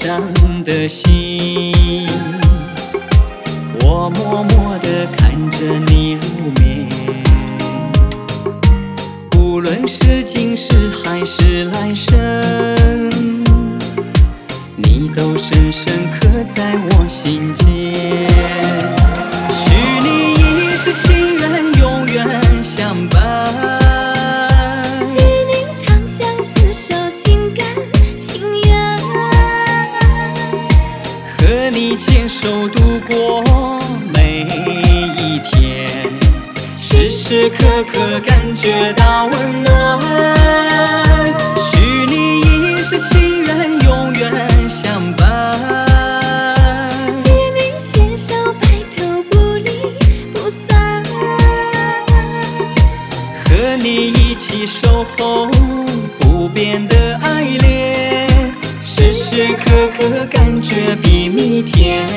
上的心，我默默地看着你入眠。无论是今世还是来生，你都深深刻在我心间。许你一世情缘，永远相伴， 与您长相厮守，心甘情愿。 和你牵手度过每一天，时时刻刻感觉到温暖。许你一世情缘，永远相伴， 与您携手，白头不离不散。 和你一起守候不变的爱恋，时时刻刻感觉比蜜甜。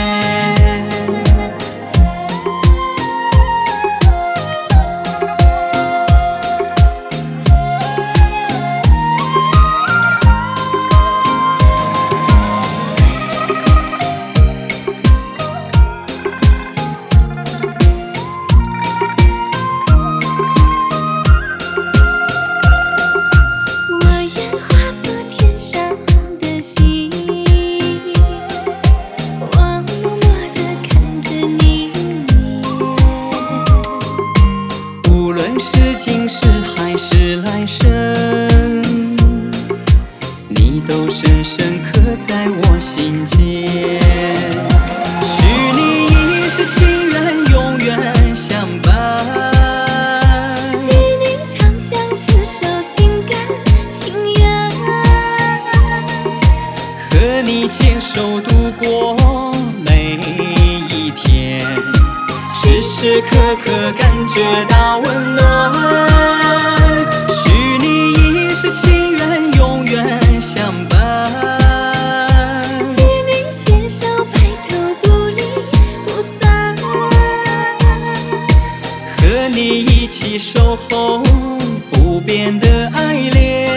今世还是来生，你都深深刻在我心间。许你一世情缘，永远相伴， 与您长相厮守，心甘情愿。 和你牵手度过每一天，时时刻刻感觉到温暖。许你一世情缘，永远相伴， 与您携手，白头不离不散。 和你一起守候不变的爱恋，